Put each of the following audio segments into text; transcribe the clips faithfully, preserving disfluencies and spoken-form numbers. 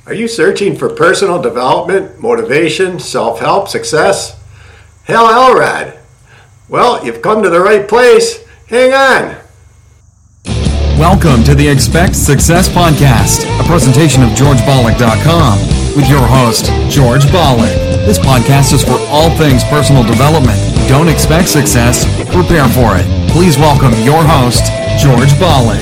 Are you searching for personal development, motivation, self-help, success? Hal Elrod. Well, you've come to the right place. Hang on. Welcome to the Expect Success Podcast, a presentation of George Bollick dot com with your host, George Bollick. This podcast is for all things personal development. Don't expect success, prepare for it. Please welcome your host, George Bollick.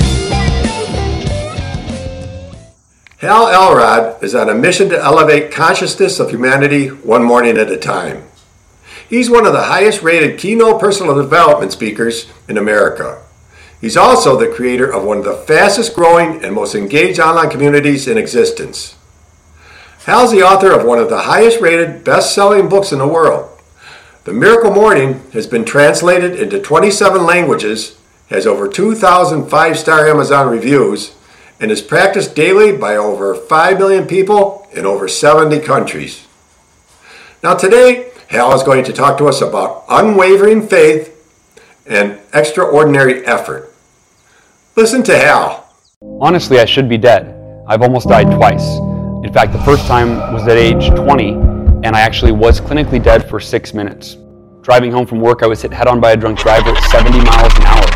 Hal Elrod is on a mission to elevate consciousness of humanity one morning at a time. He's one of the highest rated keynote personal development speakers in America. He's also the creator of one of the fastest growing and most engaged online communities in existence. Hal's the author of one of the highest rated best-selling books in the world. The Miracle Morning has been translated into twenty-seven languages, has over two thousand five-star Amazon reviews, and is practiced daily by over five million people in over seventy countries. Now today, Hal is going to talk to us about unwavering faith and extraordinary effort. Listen to Hal. Honestly, I should be dead. I've almost died twice. In fact, the first time was at age twenty, and I actually was clinically dead for six minutes. Driving home from work, I was hit head-on by a drunk driver at seventy miles an hour.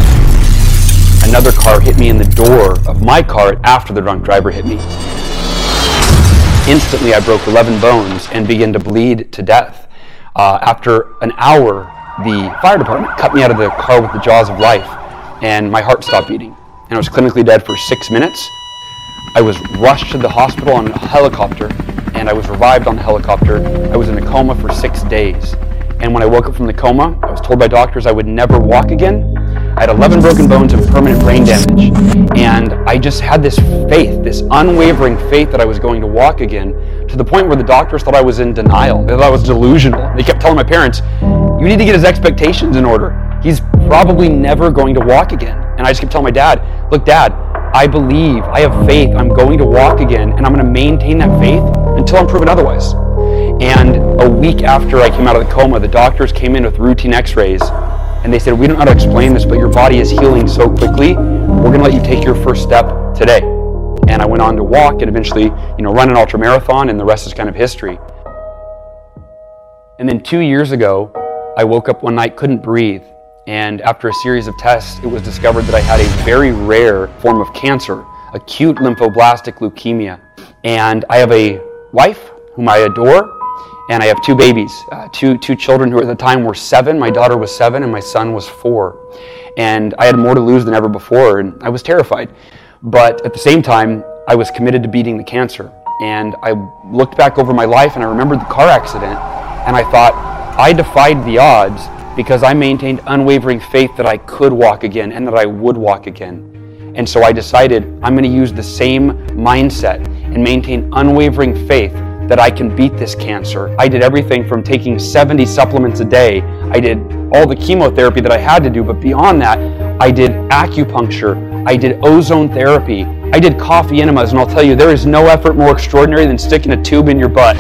Another car hit me in the door of my car after the drunk driver hit me. Instantly, I broke eleven bones and began to bleed to death. Uh, after an hour, the fire department cut me out of the car with the jaws of life, and my heart stopped beating. And I was clinically dead for six minutes. I was rushed to the hospital on a helicopter, and I was revived on the helicopter. I was in a coma for six days. And when I woke up from the coma, I was told by doctors I would never walk again. I had eleven broken bones and permanent brain damage. And I just had this faith, this unwavering faith that I was going to walk again, to the point where the doctors thought I was in denial. They thought I was delusional. They kept telling my parents, you need to get his expectations in order. He's probably never going to walk again. And I just kept telling my dad, look, Dad, I believe, I have faith, I'm going to walk again, and I'm going to maintain that faith until I'm proven otherwise. And a week after I came out of the coma, the doctors came in with routine x-rays, and they said, we don't know how to explain this, but your body is healing so quickly, we're going to let you take your first step today. And I went on to walk and eventually, you know, run an ultra marathon, and the rest is kind of history. And then two years ago, I woke up one night, couldn't breathe. And after a series of tests, it was discovered that I had a very rare form of cancer, acute lymphoblastic leukemia. And I have a wife whom I adore, and I have two babies, uh, two two children who at the time were seven. My daughter was seven, and my son was four. And I had more to lose than ever before, and I was terrified. But at the same time, I was committed to beating the cancer. And I looked back over my life, and I remembered the car accident, and I thought, I defied the odds because I maintained unwavering faith that I could walk again and that I would walk again. And so I decided I'm going to use the same mindset and maintain unwavering faith that I can beat this cancer. I did everything from taking seventy supplements a day. I did all the chemotherapy that I had to do, but beyond that, I did acupuncture, I did ozone therapy, I did coffee enemas, and I'll tell you, there is no effort more extraordinary than sticking a tube in your butt.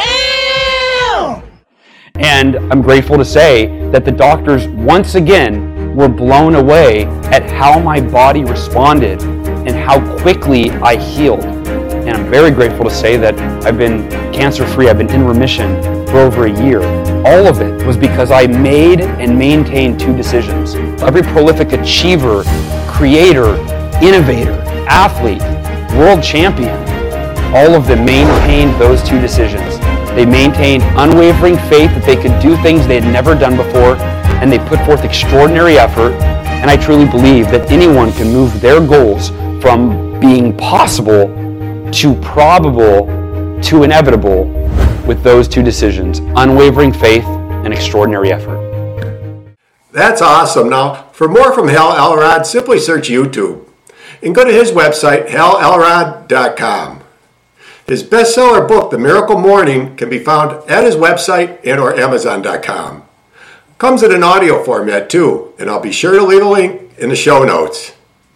Damn! And I'm grateful to say that the doctors, once again, were blown away at how my body responded and how quickly I healed. And I'm very grateful to say that I've been cancer-free, I've been in remission for over a year. All of it was because I made and maintained two decisions. Every prolific achiever, creator, innovator, athlete, world champion, all of them maintained those two decisions. They maintained unwavering faith that they could do things they had never done before, and they put forth extraordinary effort. And I truly believe that anyone can move their goals from being possible to probable to inevitable with those two decisions, unwavering faith and extraordinary effort. That's awesome. Now, for more from Hal Elrod, simply search YouTube and go to his website, Hal Elrod dot com. His bestseller book, The Miracle Morning, can be found at his website and or Amazon dot com. Comes in an audio format too, and I'll be sure to leave a link in the show notes.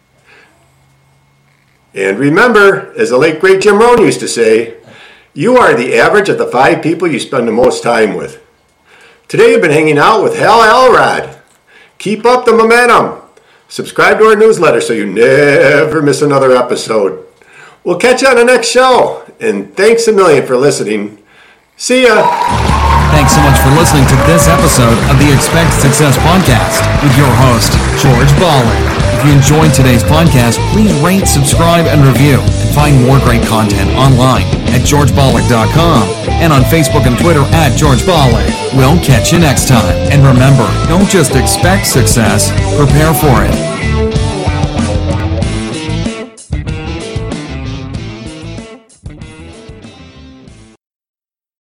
And remember, as the late great Jim Rohn used to say, you are the average of the five people you spend the most time with. Today I've been hanging out with Hal Elrod. Keep up the momentum. Subscribe to our newsletter so you never miss another episode. We'll catch you on the next show. And thanks a million for listening. See ya. Thanks so much for listening to this episode of the Expect Success Podcast with your host, George Bollig. If you enjoyed today's podcast, please rate, subscribe, and review, and find more great content online at george bollig dot com and on Facebook and Twitter at George Bollig. We'll catch you next time. And remember, don't just expect success, prepare for it.